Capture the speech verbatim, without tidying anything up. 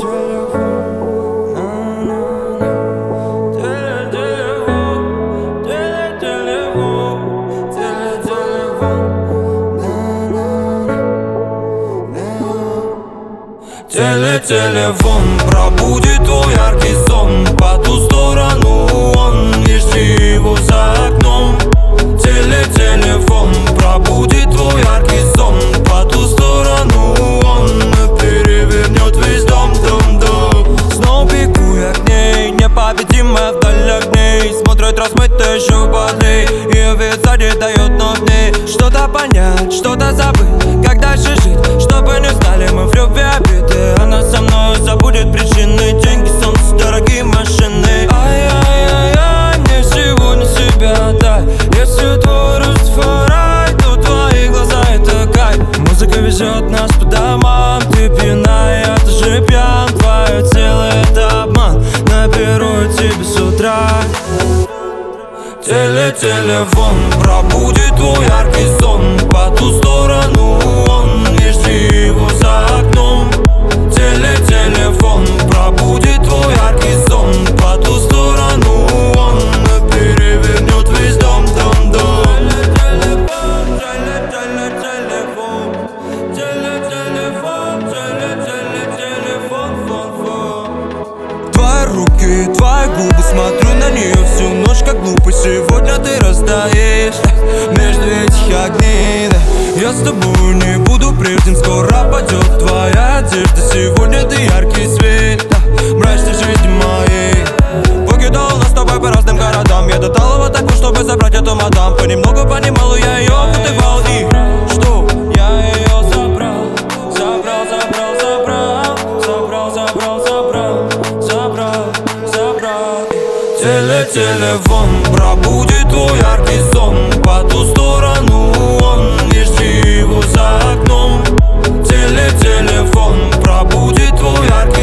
Теле-телефон пробудит твой яркий сон. По ту сторону он, ищи его за окном. Теле-телефон пробудит твой яркий сон. По ту сторону он перевернет весь дом, дом, дом. Снова бегу я к ней, непобедимая вдаль огней. Смотрит размытые щупоты, ее вид сзади дает ног ней. Что-то понять, что-то забыть, как дальше жить, чтобы не знали мы в любви обиды. Она со мной забудет причины, деньги, солнце, дорогие машины. Ай-яй-яй-яй, мне сегодня себя дай. Если твой Растафарай, то твои глаза это кайф. Музыка везет нас по домам, ты пьяна, я тоже пьян. Твое тело это обман, наберу тебе с утра. Теле-телефон пробудит твой яркий сон. По ту сторону он, ищи его за окном. Теле-телефон пробудит твой яркий сон. По ту сторону он перевернет весь дом, дом, дом. Теле-телефон, теле-теле-телефон, теле-телефон, теле-теле-телефон, фон, фон. Твои руки, твои губы, смотрю на нее всю ночь как глупый. Сегодня ты растаешь между этих огней, да. Я с тобой не буду прежним, скоро падет твоя одежда. Сегодня ты яркий свет, да, мрачной жизни моей. Покидал нас с тобой по разным городам. Я дотал его такую, чтобы забрать эту мадам. Понемногу понимал, я ее вытывал. И что? Я ее забрал, забрал, забрал, забрал, забрал, забрал, забрал, забрал, забрал. Теле-телефон пробудит твой яркий сон. По ту сторону он, ищи его за окном. Теле-телефон пробудит твой яркий сон.